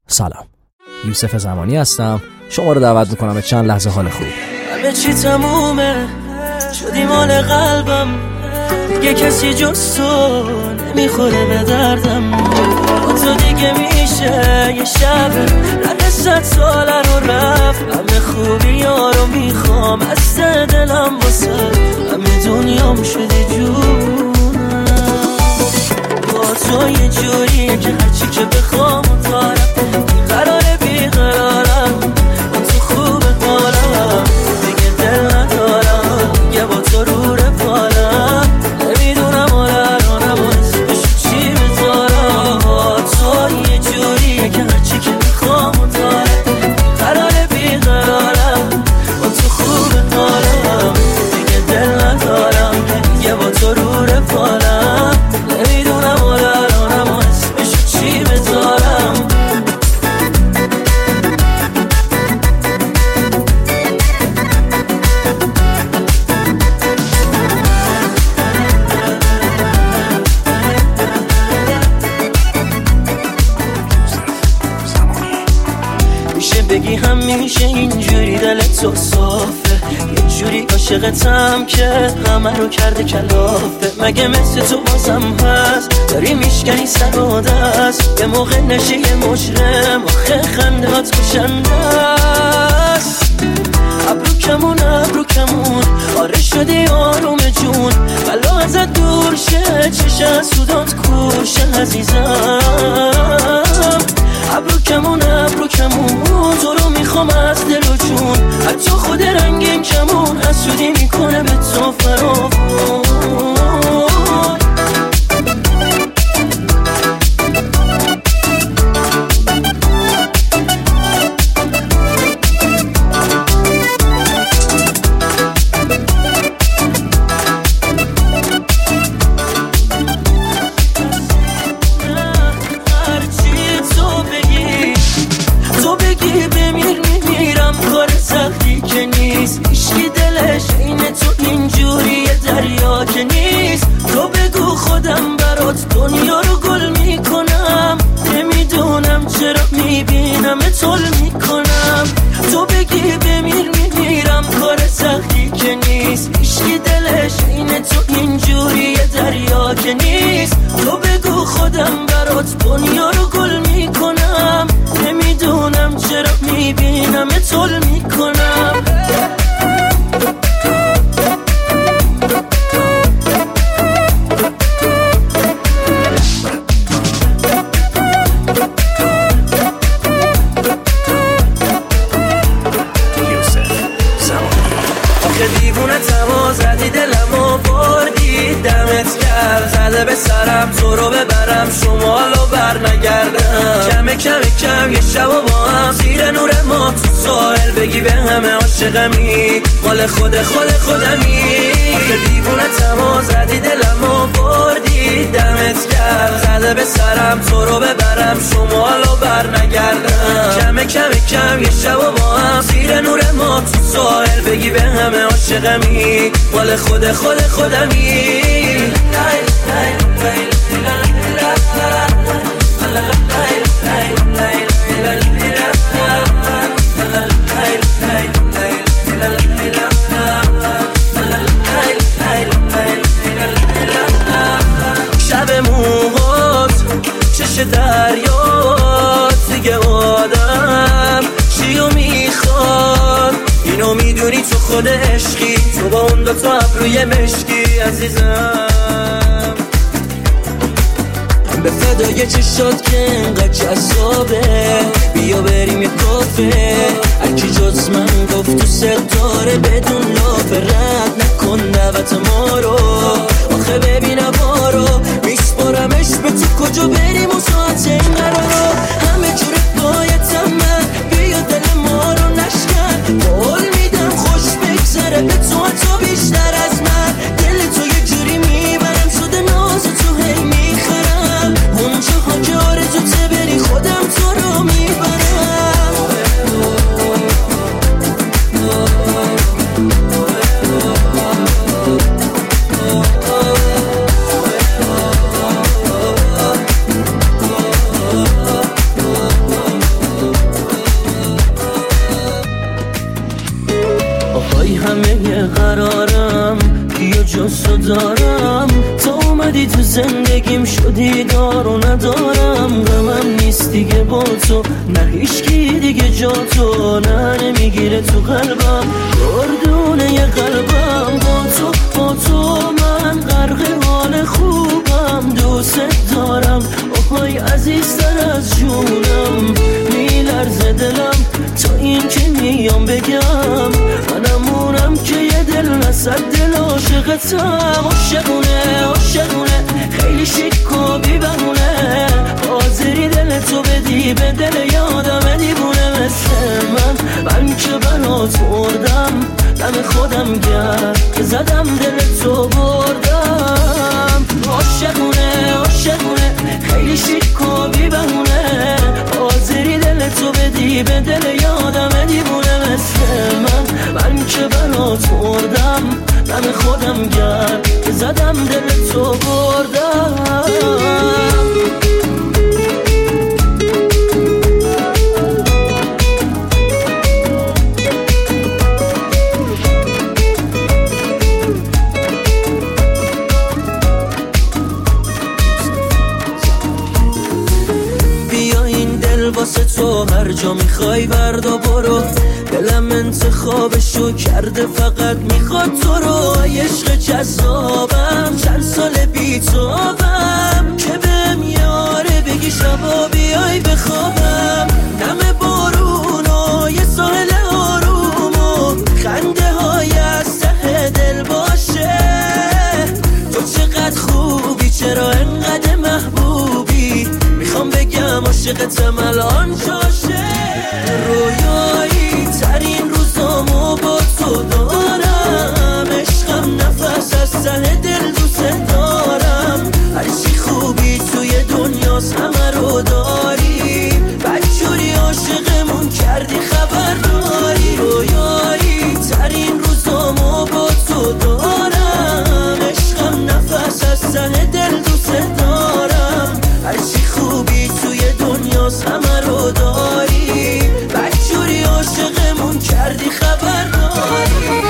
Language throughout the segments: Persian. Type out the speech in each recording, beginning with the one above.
سلام، یوسف زمانی هستم. شما رو دعوت میکنم به چند لحظه حال خوب. همه چی تمومه، شدی مال قلبم، دیگه کسی جز تو نمیخوره به دردم. با تو دیگه میشه یه شب رد 100 ساله رو رفت. همه خوبی ها رو میخوام از دلم واسه همه دنیام شده جونم. با تو یه جوریه که هرچی که بخوام و دارم قراره بیقرارم. با تو خوب حالم دیگه دل ندارم، یه با تو رو رفالم. نمیدونم حالم و اسمشو چی بذارم. با تو یه جوریه که هرچی که بخوام و دارم قراره بیقرارم. با تو خوب حالم دیگه دل ندارم، یه با تو رو رفالم. نمیدونم حالم و اسمشو چی بذارم. میشه بگی همیشه اینجوری دلت تو صافه، یه جوری عاشقتم که همه رو کرده کلافه. مگه مثل تو بازم هست داری میشکنی سر و دست؟ یه موقع نشی یه مجرم، آخه خندهات کشنده است. ابرو کمون آره شدی آروم جون، بلا ازت دور شه، چشم سودات کورشه عزیزم. ابرو کمون تو رو میخوام از دل و جون، حتی خود رنگین کمون حسودی میکنه به تو فراوون. هیچکی دلش این تو اینجوری دریا که نیست. تو بگو خودم برات دنیا رو گل میکنم، نمیدونم چرا میبینم تول میکنم. تو بگی بمیر میمیرم کار سختی که نیست. هیچکی دلش این تو اینجوری دریا که نیست. تو بگو خودم برات دنیا رو گل میکنم، نمیدونم چرا میبینم تول میکنم. دیوونه تما زدی دلمو بردی، دمت گرم زده به سرم تو رو ببرم شمالو بر نگردم. کم یه شب و با هم زیر نور ما تو ساحل بگی به همه عاشقمی، مال خودمی. دیوونه تما زدی دلمو بردی، دمت گرم زده به سرم تو رو ببرم شمالو بر نگردم. کم یه شب و با هم زیر نور ما تو ساحل بگی به همه عاشقمی، مال خودمی. شب موهات چش دریات دیگه آدم چیو میخواد؟ اینو میدونی تو خود عشقی، تو با اون دوتا ابروی مشکی عزیزم. به فدای چشات که انقدر جذابه، بیا بریم یه کافه. هرکی جز من گفت تو ستاره بدون لافه، رد نکن دعوت ما رو. آخه ببین هوا رو میسپارمش به تو، کجا بریم و ساعت این قرارو. همه جوره بایدم من، بیا دل ما رو نشکن. قول میدم خوش بگذره به تو بیشتر از من. دل تو یه جوری میبرم شده ناز تو هی میخرم. اونجاها که آرزوته بری خودم تو رو میبرم. قرارم بیا جز تو دارم، تا اومدی تو زندگیم شدی دار و ندارم. غمم نیست دیگه با تو، نه هیچکی دیگه جا تو، نه نمیگیره تو قلبم گردونه ی قلبم. با تو من غرق حال خوبم، دوست دارم اوهای عزیزتر از جونم. میلرزه دلم تا این که میام بگم، منمونم که یه دل نصد دل عاشقتم. عاشقونه خیلی شیک و بی بهونه، حاضری دل تو بدی به دل یادم دیوونه مثل من که برات مردم، دم خودم گرد که زدم دل تو بردم. عاشقونه خیلی شیک و بی بهونه، حاضری دل تو بدی به دل یادم دیوونه مثل من که برات مردم، دم خودم گرد که زدم دل تو بردم. واسه تو هر جا میخوای بردا برو، دلم انتخابشو کرده فقط میخواد تو رو. عشق جذابم چند سال بیتابم، که بهم یاره بگی شبا بیای بخوابم. نم بارون و یه ساحل آروم و خنده های از ته دل باشه. تو چقدر خوبی چرا انقدر محبوبی، میخوام بگم عاشقتم الان جاشه. رویایی ترین روزامو با تو دارم، عشقم نفس از ته دل دوست دارم. هرچی خوبی توی دنیاست همه رو داری، بدجوری عاشقمون کردی خبر داری. رویایی ترین روزامو با تو دارم، عشقم نفس از ته دل دوست دارم. هرچی خوبی توی دنیاست همه رو داری، بدجوری عاشقمون کردی خبر داری.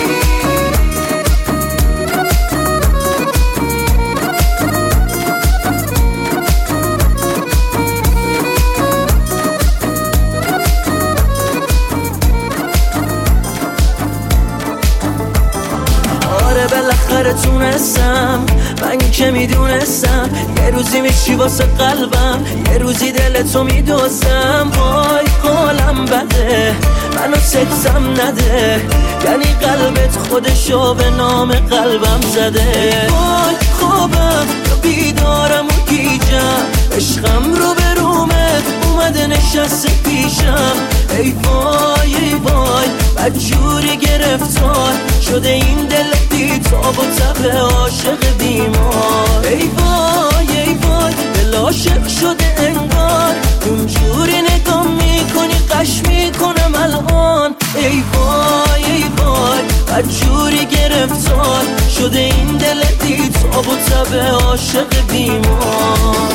بالاخره تونستم، من که میدونستم یه روزی میشی واسه قلبم، یه روزی دلتو میدوزم. وای حالم بده منو سکتم نده، یعنی قلبت خودشو به نام قلبم زده. وای خوابم یا بیدارم و گیجم، عشقم رو به رومت اومده نشسته پیشم. ای وای ای وای بدجوری گرفتار شده این دل بیتاب و تب عاشق بیمار. ای وای ای وای دل عاشق شده انگار، اونجوری نگاه میکنی قش میکنم الان. ای وای ای وای بدجوری گرفتار شده این دل بیتاب و تب عاشق بیمار.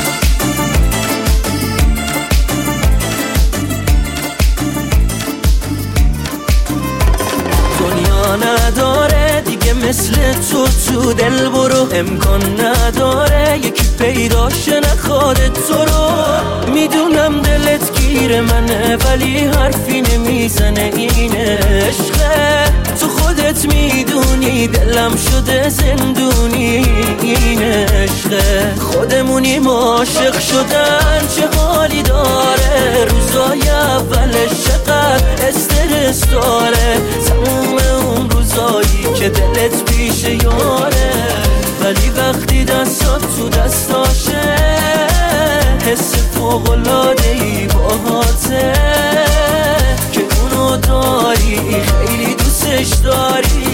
نداره دیگه مثل تو دل برو، امکان نداره یکی پیداشه نخواد تو رو. میدونم دلت گیر منه ولی حرفی نمیزنه، این عشقه تو خودت میدونی دلم شده زندونی. این عشقه خودمونیم عاشق شدن چه حالی داره، روزای اولش چقدر استرس داره. تموم اون روزایی که دلت پیش یاره، ولی وقتی دستات تو دستاشه حس فوق‌العاده‌ای باهاته که اونو داری خیلی دوستش داری.